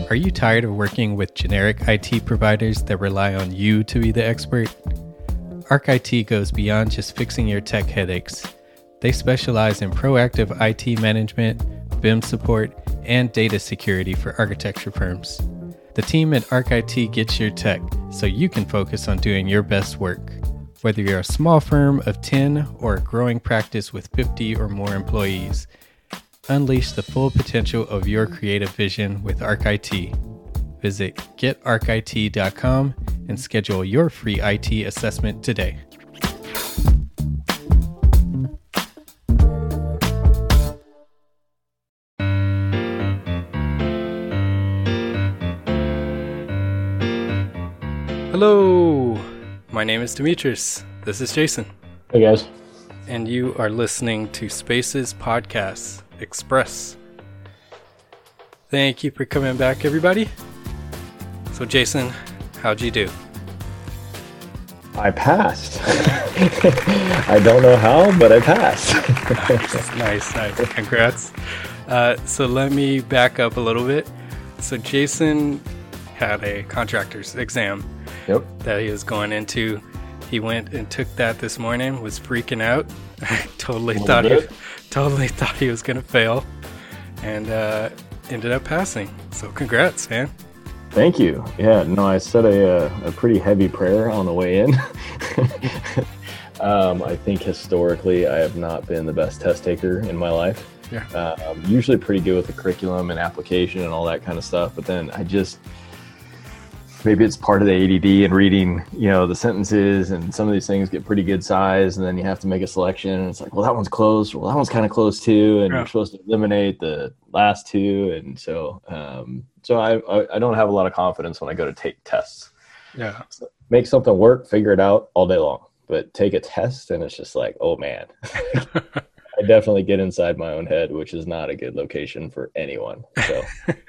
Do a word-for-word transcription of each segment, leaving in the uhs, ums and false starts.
Are you tired of working with generic I T providers that rely on you to be the expert? ArcIT goes beyond just fixing your tech headaches. They specialize in proactive I T management, V I M support, and data security for architecture firms. The team at ArcIT gets your tech so you can focus on doing your best work. Whether you're a small firm of ten or a growing practice with fifty or more employees, unleash the full potential of your creative vision with ArcIT. Visit get arc I T dot com and schedule your free I T assessment today. Hello, my name is Demetrius. This is Jason. Hey guys. And you are listening to Spaces Podcast Express. Thank you for coming back, everybody. So Jason, how'd you do? I passed. I don't know how, but I passed. Nice, nice, nice. Congrats. Uh, so let me back up a little bit. So Jason had a contractor's exam Yep. that he was going into. He went and took that this morning, was freaking out. totally thought he, totally thought he was gonna fail, and uh, ended up passing. So congrats, man. Thank you. Yeah, no, I said a, uh, a pretty heavy prayer on the way in. um, I think historically I have not been the best test taker in my life. Yeah. Uh, I'm usually pretty good with the curriculum and application and all that kind of stuff, but then I just, maybe it's part of the A D D and reading, you know, the sentences, and some of these things get pretty good size, and then you have to make a selection, and it's like, well, that one's close, well, that one's kind of close too, and yeah. You're supposed to eliminate the last two, and so um, so I, I I don't have a lot of confidence when I go to take tests. Yeah, so make something work, figure it out all day long, but take a test, and it's just like, oh man. I definitely get inside my own head, which is not a good location for anyone. So.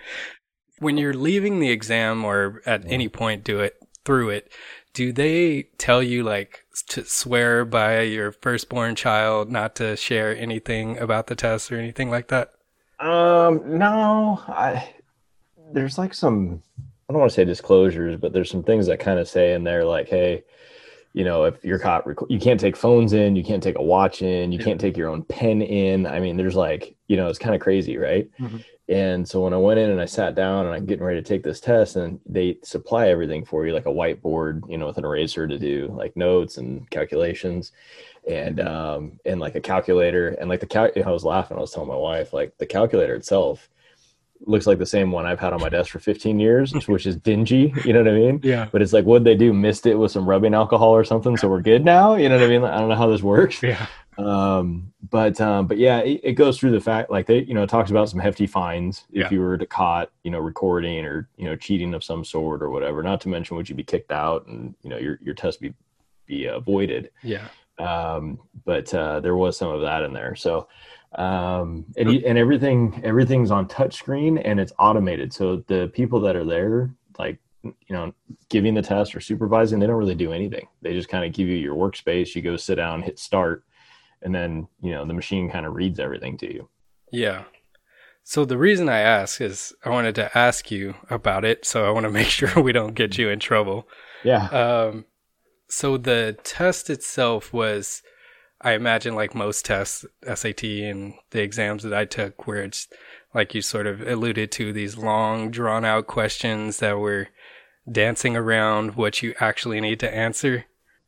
When you're leaving the exam or at any point do it through it, do they tell you like to swear by your firstborn child not to share anything about the test or anything like that? Um, no, I, there's like some, I don't want to say disclosures, but there's some things that kind of say in there like, hey, you know, if you're caught, rec- you can't take phones in, you can't take a watch in, you yeah. can't take your own pen in. I mean, there's like, you know, it's kind of crazy, right? Mm-hmm. And so when I went in and I sat down and I'm getting ready to take this test, and they supply everything for you, like a whiteboard, you know, with an eraser to do like notes and calculations, and um and like a calculator, and like the cal- I was laughing. I was telling my wife, like the calculator itself looks like the same one I've had on my desk for fifteen years, which is dingy. You know what I mean? Yeah. But it's like, what'd they do? Missed it with some rubbing alcohol or something, so we're good now. You know what I mean? I don't know how this works. Yeah. Um, but, um, but yeah, it, it goes through the fact, like they, you know, it talks about some hefty fines if yeah. you were to caught, you know, recording or, you know, cheating of some sort or whatever, not to mention would you be kicked out and, you know, your, your test be, be avoided. Yeah. Um, but, uh, there was some of that in there. So, um, and, and everything, everything's on touch screen and it's automated. So the people that are there, like, you know, giving the test or supervising, they don't really do anything. They just kind of give you your workspace. You go sit down, hit start. And then, you know, the machine kind of reads everything to you. Yeah. So the reason I ask is I wanted to ask you about it. So I want to make sure we don't get you in trouble. Yeah. Um, so the test itself was, I imagine like most tests, S A T and the exams that I took, where it's like you sort of alluded to, these long drawn out questions that were dancing around what you actually need to answer.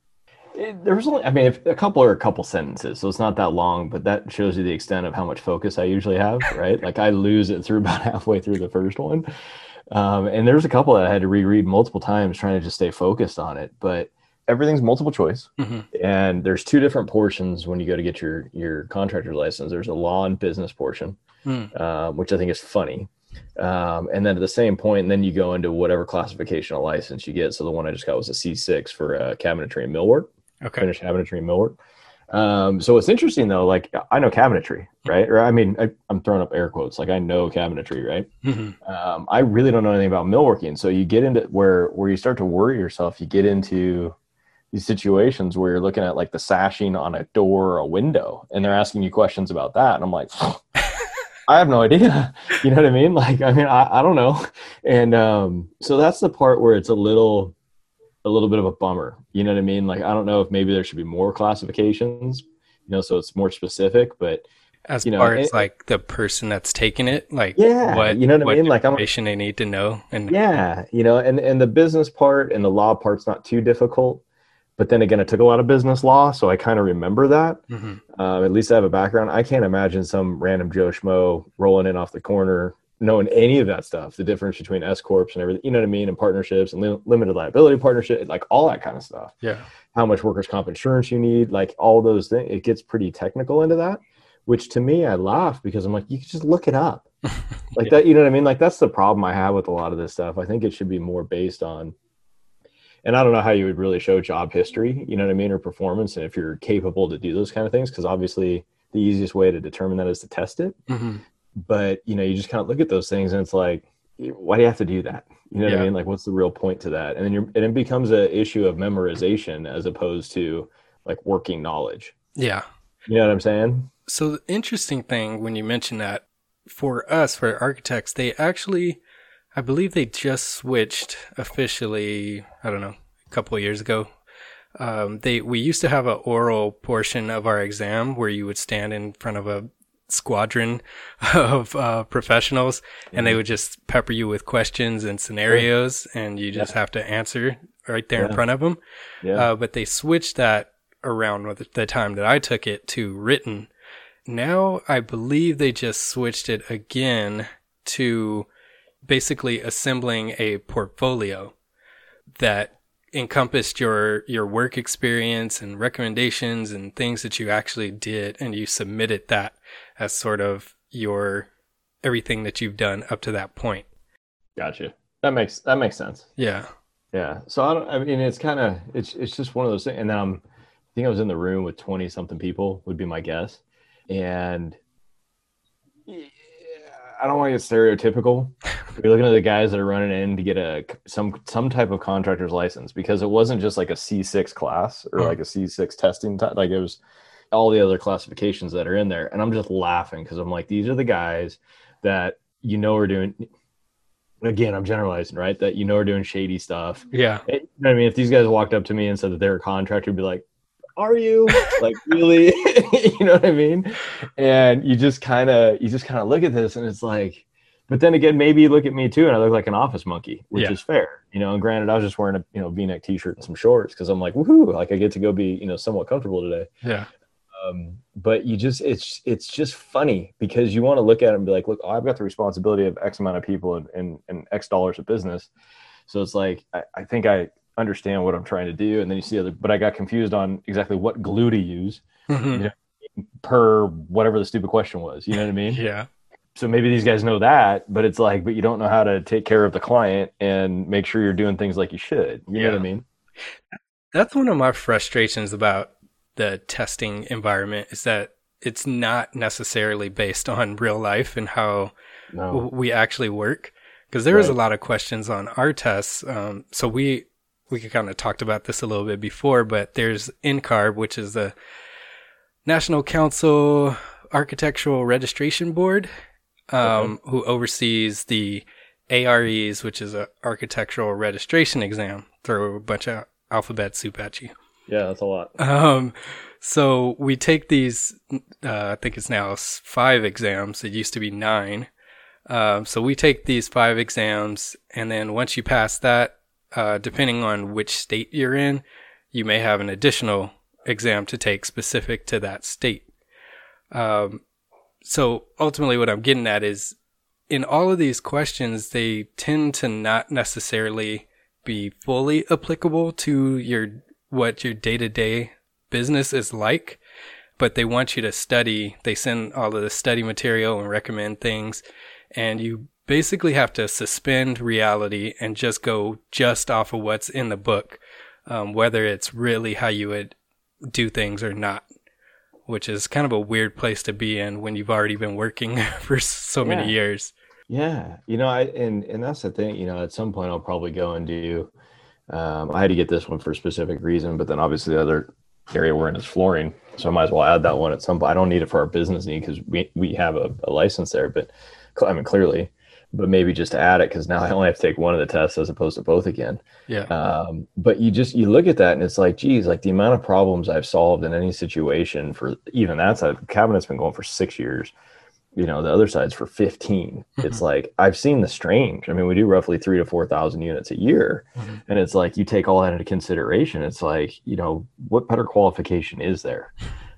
It, there was only, I mean, if, a couple or a couple sentences, so it's not that long, but that shows you the extent of how much focus I usually have, right? Like I lose it through about halfway through the first one. Um, and there's a couple that I had to reread multiple times trying to just stay focused on it, but everything's multiple choice. Mm-hmm. And there's two different portions when you go to get your, your contractor license. There's a law and business portion, mm. um, which I think is funny. Um, and then at the same point, and then you go into whatever classification of license you get. So the one I just got was a C six for uh, cabinetry and millwork. Okay. Finished cabinetry and millwork. Um, so it's interesting though, like I know cabinetry, right? Or I mean, I, I'm throwing up air quotes, like I know cabinetry, right? Mm-hmm. Um, I really don't know anything about millworking. So you get into where, where you start to worry yourself, you get into these situations where you're looking at like the sashing on a door or a window, and they're asking you questions about that. And I'm like, I have no idea. You know what I mean? Like, I mean, I, I don't know. And um, so that's the part where it's a little, a little bit of a bummer. You know what I mean? Like, I don't know if maybe there should be more classifications, you know, so it's more specific, but As you know, far and, as like the person that's taking it, like yeah, what you know what I what mean? Like I'm, information they need to know, and yeah, you know, and, and the business part and the law part's not too difficult. But then again, I took a lot of business law, so I kind of remember that. hmm Um, at least I have a background. I can't imagine some random Joe Schmo rolling in off the corner knowing any of that stuff, the difference between S corps and everything, you know what I mean, and partnerships and li- limited liability partnership, like all that kind of stuff. yeah, How much workers' comp insurance you need, like all those things. It gets pretty technical into that, which to me, I laugh because I'm like, you can just look it up. Like yeah, that, you know what I mean? Like that's the problem I have with a lot of this stuff. I think it should be more based on, and I don't know how you would really show job history, you know what I mean, or performance, and if you're capable to do those kind of things, because obviously the easiest way to determine that is to test it. hmm But you know, you just kind of look at those things, and it's like, why do you have to do that? You know what I yeah, mean? Like, what's the real point to that? And then you're, and it becomes an issue of memorization as opposed to like working knowledge. yeah. You know what I'm saying? So the interesting thing when you mention that, for us, for architects, they actually, I believe they just switched officially, I don't know, a couple of years ago. Um, they we used to have an oral portion of our exam where you would stand in front of a squadron of uh, professionals, and they would just pepper you with questions and scenarios, and you just Yeah. have to answer right there in Yeah. front of them. Yeah. Uh, but they switched that around with the time that I took it to written. Now I believe they just switched it again to basically assembling a portfolio that encompassed your your work experience and recommendations and things that you actually did, and you submitted that as sort of your everything that you've done up to that point. Gotcha. That makes that makes sense. Yeah. Yeah. So I don't. I mean, it's kind of it's it's just one of those things. And then I'm, I think I was in the room with twenty something people would be my guess, and yeah, I don't want to get stereotypical. You're looking at the guys that are running in to get a some some type of contractor's license, because it wasn't just like a C six class or Mm. like a C six testing type. Like it was all the other classifications that are in there, and I'm just laughing because I'm like, these are the guys that you know are doing. Again, I'm generalizing, right? That you know are doing shady stuff. Yeah. You know what I mean? If these guys walked up to me and said that they're a contractor, I'd be like, are you? Like, really? You know what I mean? And you just kind of you just kind of look at this and it's like, but then again, maybe you look at me too and I look like an office monkey, which Yeah. is fair. You know, and granted, I was just wearing a you know V-neck t-shirt and some shorts because I'm like, woohoo, like I get to go be, you know, somewhat comfortable today. Yeah. Um, but you just it's it's just funny because you want to look at it and be like, look, I've got the responsibility of X amount of people and, and, and X dollars of business. So it's like I, I think I understand what I'm trying to do. And then you see other, but I got confused on exactly what glue to use, Mhm. you know, per whatever the stupid question was. You know what I mean? Yeah. So maybe these guys know that, but it's like, but you don't know how to take care of the client and make sure you're doing things like you should. You know what Yeah. I mean? That's one of my frustrations about the testing environment, is that it's not necessarily based on real life and how No. we actually work. Because there was a Right. lot of questions on our tests. Um, so we we kind of talked about this a little bit before, but there's N C A R B, which is the National Council Architectural Registration Board, um, who oversees the A R Es, which is a architectural registration exam. Throw a bunch of alphabet soup at you. Yeah, that's a lot. Um, so we take these, uh, I think it's now s- five exams. It used to be nine. Um, so we take these five exams, and then once you pass that, uh, depending on which state you're in, you may have an additional exam to take specific to that state. Um, so ultimately what I'm getting at is, in all of these questions, they tend to not necessarily be fully applicable to your what your day-to-day business is like, but they want you to study. They send all of the study material and recommend things, and you basically have to suspend reality and just go just off of what's in the book, um, whether it's really how you would do things or not, which is kind of a weird place to be in when you've already been working for so many Yeah. years. Yeah, you know, I and and that's the thing. You know, at some point I'll probably go and do. Um, I had to get this one for a specific reason, but then obviously the other area we're in is flooring. So I might as well add that one at some point. I don't need it for our business need because we, we have a, a license there, but I mean, clearly, but maybe just to add it because now I only have to take one of the tests as opposed to both again. Yeah. Um, but you just, you look at that and it's like, geez, like the amount of problems I've solved in any situation for even that side, the cabinet's been going for six years. You know, the other side's for fifteen. Mm-hmm. It's like, I've seen the strange. I mean, we do roughly three to four thousand units a year. Mm-hmm. And it's like, you take all that into consideration. It's like, you know, what better qualification is there?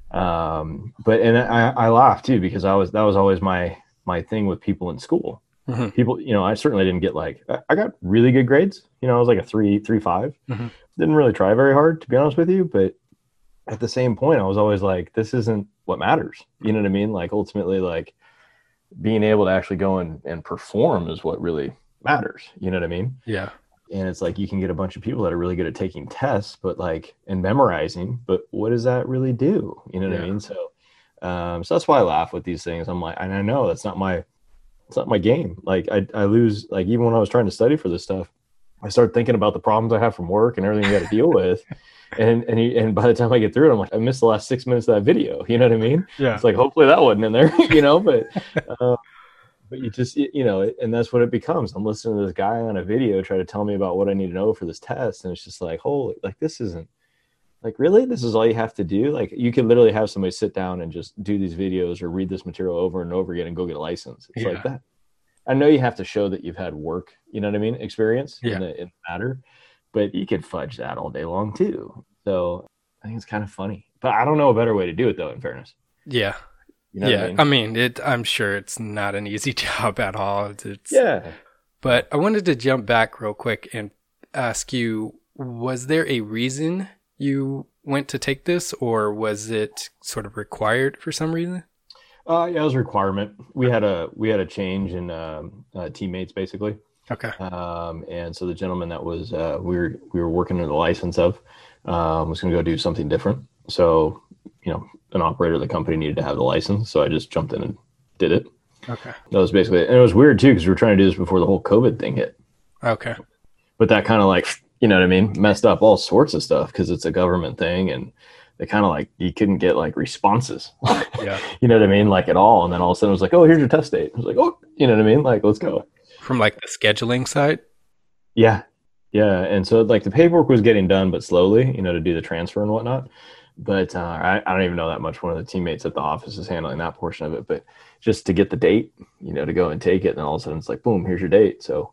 Um, but, and I, I laugh too, because I was, that was always my, my thing with people in school. Mm-hmm. People, you know, I certainly didn't get like, I got really good grades. You know, I was like a three, three, five. Mm-hmm. Didn't really try very hard, to be honest with you. But at the same point, I was always like, this isn't what matters. You know what I mean? Like ultimately, like, being able to actually go and, and perform is what really matters. You know what I mean? Yeah. And it's like, you can get a bunch of people that are really good at taking tests, but like, and memorizing, but what does that really do? You know what yeah. I mean? So, um, so that's why I laugh with these things. I'm like, and I know that's not my, it's not my game. Like I, I lose, like, even when I was trying to study for this stuff, I started thinking about the problems I have from work and everything you got to deal with. And, and, he, and by the time I get through it, I'm like, I missed the last six minutes of that video. You know what I mean? Yeah. It's like, hopefully that wasn't in there, you know, but, uh, but you just, you know, and that's what it becomes. I'm listening to this guy on a video try to tell me about what I need to know for this test. And it's just like, holy, like, this isn't like, really, this is all you have to do. Like you could literally have somebody sit down and just do these videos or read this material over and over again and go get a license. It's yeah. like that. I know you have to show that you've had work, you know what I mean? Experience yeah. in, the, in the matter, but you could fudge that all day long too. So I think it's kind of funny, but I don't know a better way to do it though, in fairness. Yeah. You know yeah. I mean? I mean, it, I'm sure it's not an easy job at all. It's, yeah. But I wanted to jump back real quick and ask you, was there a reason you went to take this or was it sort of required for some reason? Uh, yeah, it was a requirement. We had a we had a change in um, uh, teammates, basically. Okay. Um, and so the gentleman that was uh, we were we were working under the license of um, was going to go do something different. So you know, an operator of the company needed to have the license, so I just jumped in and did it. Okay. That was basically it. And it was weird too because we were trying to do this before the whole COVID thing hit. Okay. But that kind of like you know what I mean messed up all sorts of stuff because it's a government thing and. They kind of like, you couldn't get like responses, yeah. you know what I mean? Like at all. And then all of a sudden it was like, oh, here's your test date. I was like, oh, you know what I mean? Like, let's go. From like the scheduling side? Yeah. Yeah. And so like the paperwork was getting done, but slowly, you know, to do the transfer and whatnot. But uh, I, I don't even know that much. One of the teammates at the office is handling that portion of it, but just to get the date, you know, to go and take it. And then all of a sudden it's like, boom, here's your date. So,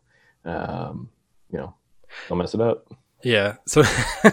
um, you know, don't mess it up. Yeah. So,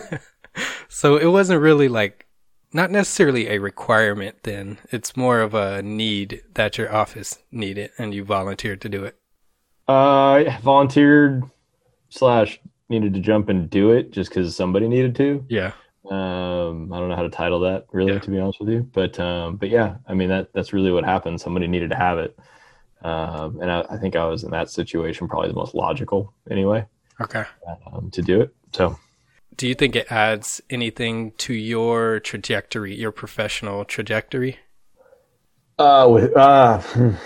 so it wasn't really like, not necessarily a requirement then. It's more of a need that your office needed and you volunteered to do it. Uh, volunteered slash needed to jump and do it just because somebody needed to. Yeah. Um, I don't know how to title that really, yeah. to be honest with you, but, um, but yeah, I mean, that, that's really what happened. Somebody needed to have it. Um, and I, I think I was in that situation, probably the most logical anyway. Okay. Um, to do it. So. Do you think it adds anything to your trajectory, your professional trajectory? Uh, with, uh,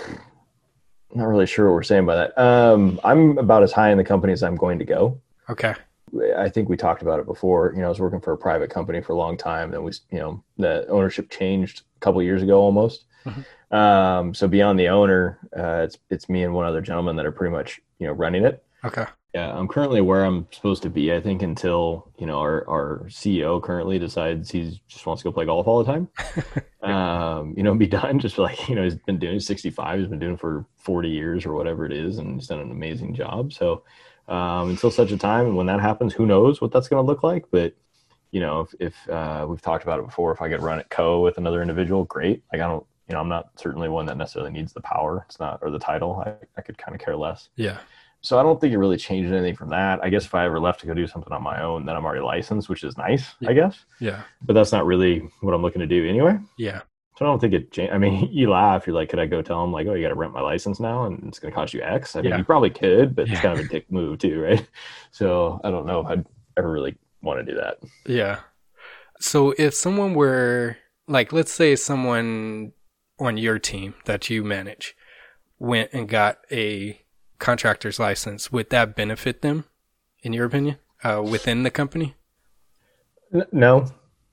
not really sure what we're saying by that. Um, I'm about as high in the company as I'm going to go. Okay. I think we talked about it before. You know, I was working for a private company for a long time. Then we, you know, the ownership changed a couple of years ago almost. Mm-hmm. Um, so beyond the owner, uh, it's it's me and one other gentleman that are pretty much, you know, running it. Okay. Yeah, I'm currently where I'm supposed to be, I think, until, you know, our, our C E O currently decides he just wants to go play golf all the time. um, you know, be done. Just like, you know, he's been doing sixty-five, he's been doing it for forty years or whatever it is, and he's done an amazing job. So um, until such a time, and when that happens, who knows what that's going to look like. But, you know, if, if uh, we've talked about it before, if I could run it co with another individual, great. Like, I don't, you know, I'm not certainly one that necessarily needs the power. It's not, or the title. I, I could kind of care less. Yeah. So I don't think it really changed anything from that. I guess if I ever left to go do something on my own, then I'm already licensed, which is nice, yeah. I guess. Yeah. But that's not really what I'm looking to do anyway. Yeah. So I don't think it changed. I mean, you laugh. You're like, could I go tell them like, oh, you got to rent my license now and it's going to cost you X? I mean, yeah. you probably could, but yeah. it's kind of a dick move too, right? So I don't know if I'd ever really want to do that. Yeah. So if someone were like, let's say someone on your team that you manage went and got a contractor's license, would that benefit them, in your opinion, uh, within the company? No,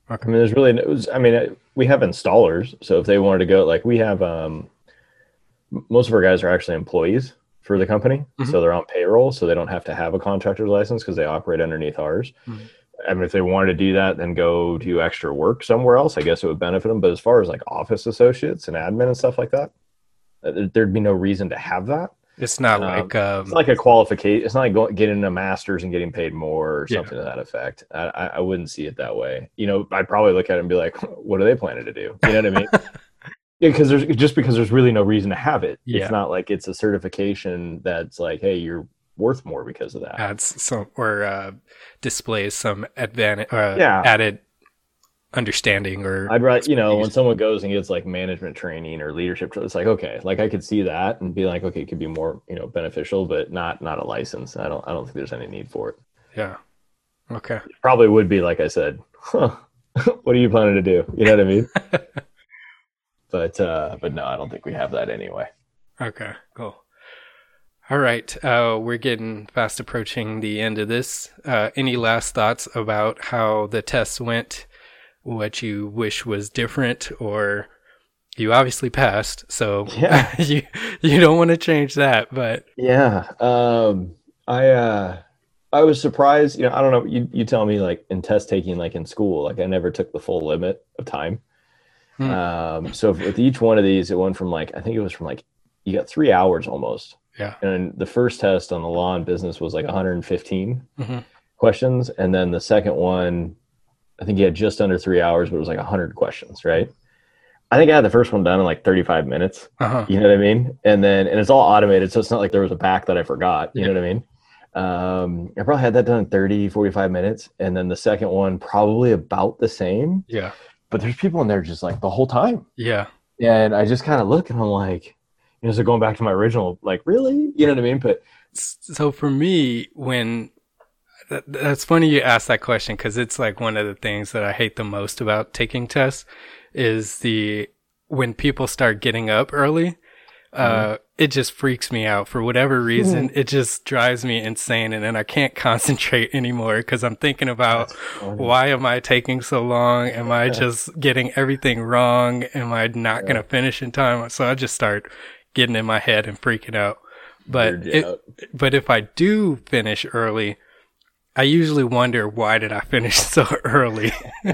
I mean, there's really, it was, I mean, we have installers. So if they wanted to go, like we have, um, most of our guys are actually employees for the company. Mm-hmm. So they're on payroll. So they don't have to have a contractor's license because they operate underneath ours. Mm-hmm. I mean, if they wanted to do that, then go do extra work somewhere else, I guess it would benefit them. But as far as like office associates and admin and stuff like that, thered be no reason to have that. It's not um, like um, it's like a qualification. It's not like going, getting a master's and getting paid more or something yeah. to that effect. I, I wouldn't see it that way. You know, I'd probably look at it and be like, "What are they planning to do?" You know what I mean? Yeah, because there's just because there's really no reason to have it. Yeah. It's not like it's a certification that's like, "Hey, you're worth more because of that." Adds some or uh, displays some advantage, uh, yeah. added understanding or I'd rather, you know, when someone goes and gets like management training or leadership, it's like, okay, like I could see that and be like, okay, it could be more, you know, beneficial, but not, not a license. I don't, I don't think there's any need for it. Yeah. Okay. It probably would be, like I said, huh, what are you planning to do? You know what I mean? but, uh, but no, I don't think we have that anyway. Okay, cool. All right. Uh, we're getting fast approaching the end of this. Uh, any last thoughts about how the tests went? What you wish was different, or you obviously passed, so yeah. you you don't want to change that. But yeah, um, I uh, I was surprised. You know, I don't know. You you tell me, like in test taking, like in school, like I never took the full limit of time. Hmm. Um, so with each one of these, it went from like I think it was from like you got three hours almost. Yeah. And the first test on the law and business was like one hundred fifteen mm-hmm. questions, and then the second one, I think he had just under three hours, but it was like one hundred questions, right? I think I had the first one done in like thirty-five minutes. Uh-huh. You know what I mean? And then, and it's all automated, so it's not like there was a back that I forgot. You yeah. know what I mean? Um, I probably had that done in thirty, forty-five minutes. And then the second one, probably about the same. Yeah. But there's people in there just like the whole time. Yeah. And I just kind of look and I'm like, you know, so going back to my original, like, really? You know what I mean? But so for me, when that, that's funny you asked that question, because it's like one of the things that I hate the most about taking tests is the when people start getting up early. Uh, it just freaks me out for whatever reason. It just drives me insane. And then I can't concentrate anymore because I'm thinking about why am I taking so long? Am I just getting everything wrong? Am I not yeah. going to finish in time? So I just start getting in my head and freaking out. But it, but if I do finish early, I usually wonder, why did I finish so early?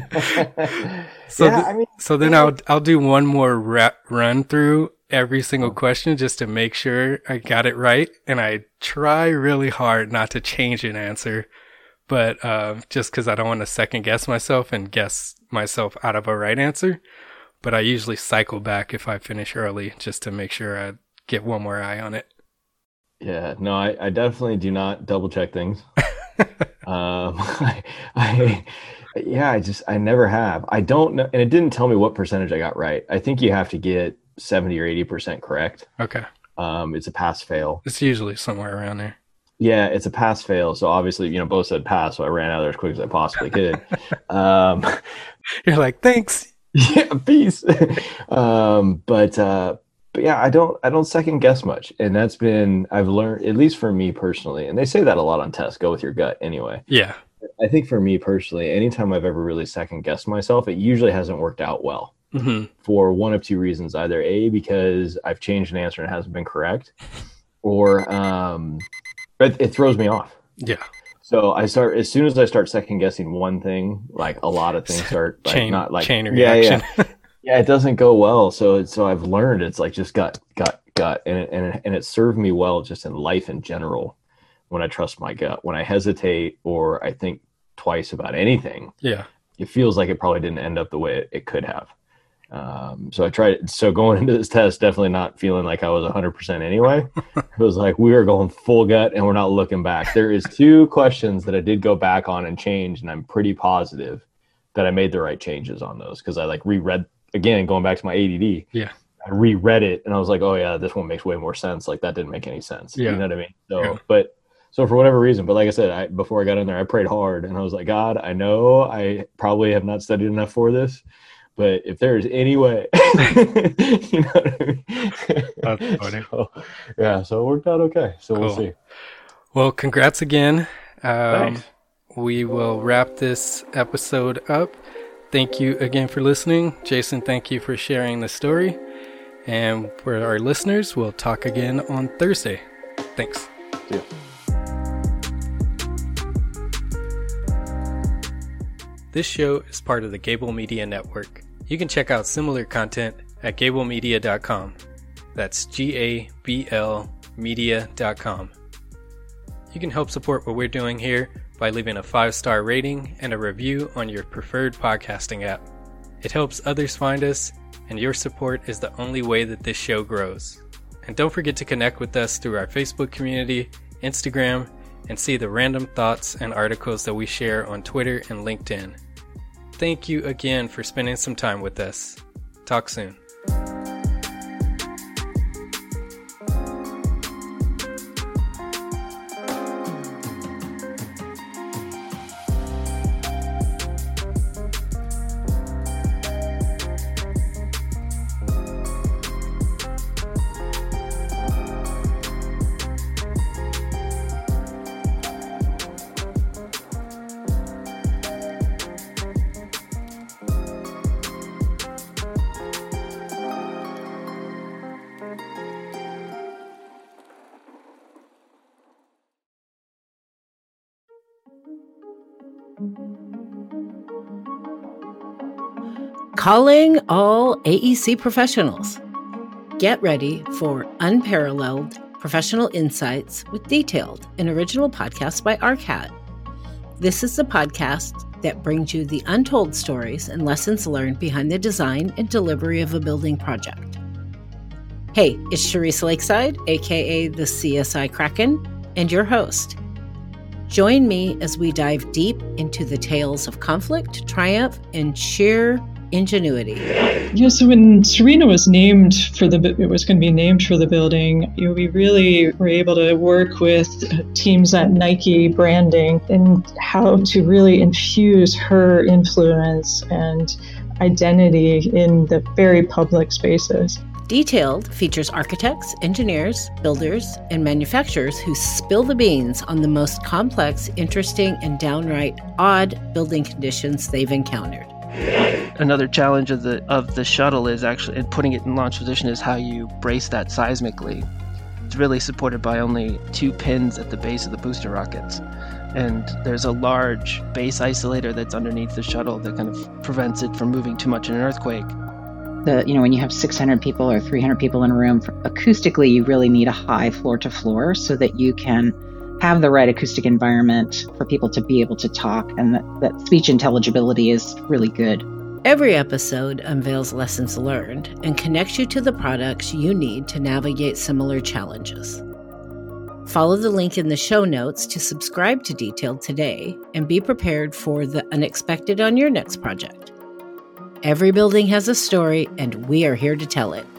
so, yeah, th- I mean, so then I'll, I'll do one more ra- run through every single question just to make sure I got it right. And I try really hard not to change an answer, but, uh, just cause I don't want to second guess myself and guess myself out of a right answer. But I usually cycle back if I finish early just to make sure I get one more eye on it. Yeah, no, I, I definitely do not double check things. um, I, I, yeah, I just, I never have. I don't know. And it didn't tell me what percentage I got right. I think you have to get seventy or eighty percent correct. Okay. Um, it's a pass fail. It's usually somewhere around there. Yeah, it's a pass fail. So obviously, you know, both said pass. So I ran out of there as quick as I possibly could. um, You're like, thanks. Yeah, peace. um, but, uh, But yeah, I don't I don't second guess much. And that's been, I've learned, at least for me personally, and they say that a lot on tests, go with your gut anyway. Yeah. I think for me personally, anytime I've ever really second guessed myself, it usually hasn't worked out well mm-hmm. for one of two reasons. Either A, because I've changed an answer and it hasn't been correct, or um, it, it throws me off. Yeah. So I start, as soon as I start second guessing one thing, like a lot of things start like chain, not like chain reaction. Yeah, yeah. Yeah, it doesn't go well. So so I've learned it's like just gut, gut, gut. And it, and, it, and it served me well just in life in general when I trust my gut. When I hesitate or I think twice about anything, yeah, it feels like it probably didn't end up the way it, it could have. Um, so I tried. So going into this test, definitely not feeling like I was one hundred percent anyway. It was like we are going full gut and we're not looking back. There is two questions that I did go back on and change, and I'm pretty positive that I made the right changes on those because I like reread. Again, going back to my A D D, yeah, I reread it and I was like, oh yeah, this one makes way more sense. Like that didn't make any sense. Yeah. You know what I mean? So, yeah. but so for whatever reason, but like I said, I, before I got in there, I prayed hard and I was like, God, I know I probably have not studied enough for this, but if there is any way, you know what I mean? That's funny. So, yeah. So it worked out okay. So cool. We'll see. Well, congrats again. Um, we will wrap this episode up. Thank you again for listening. Jason, thank you for sharing the story. And for our listeners, we'll talk again on Thursday. Thanks. See ya. This show is part of the Gable Media Network. You can check out similar content at gable media dot com. That's G A B L media dot com. You can help support what we're doing here by leaving a five-star rating and a review on your preferred podcasting app. It helps others find us, and your support is the only way that this show grows. And don't forget to connect with us through our Facebook community, Instagram, and see the random thoughts and articles that we share on Twitter and LinkedIn. Thank you again for spending some time with us. Talk soon. Calling all A E C professionals. Get ready for unparalleled professional insights with Detailed, an original podcast by A R C A T. This is the podcast that brings you the untold stories and lessons learned behind the design and delivery of a building project. Hey, it's Charisse Lakeside, aka the C S I Kraken, and your host. Join me as we dive deep into the tales of conflict, triumph, and sheer ingenuity. Yeah, so when Serena was named for the, it was going to be named for the building, you know, we really were able to work with teams at Nike branding and how to really infuse her influence and identity in the very public spaces. Detailed features architects, engineers, builders, and manufacturers who spill the beans on the most complex, interesting, and downright odd building conditions they've encountered. Another challenge of the of the shuttle is actually, in putting it in launch position, is how you brace that seismically. It's really supported by only two pins at the base of the booster rockets. And there's a large base isolator that's underneath the shuttle that kind of prevents it from moving too much in an earthquake. The, you know, when you have six hundred people or three hundred people in a room, acoustically, you really need a high floor to floor so that you can have the right acoustic environment for people to be able to talk, and that, that speech intelligibility is really good. Every episode unveils lessons learned and connects you to the products you need to navigate similar challenges. Follow the link in the show notes to subscribe to Detailed today and be prepared for the unexpected on your next project. Every building has a story, and we are here to tell it.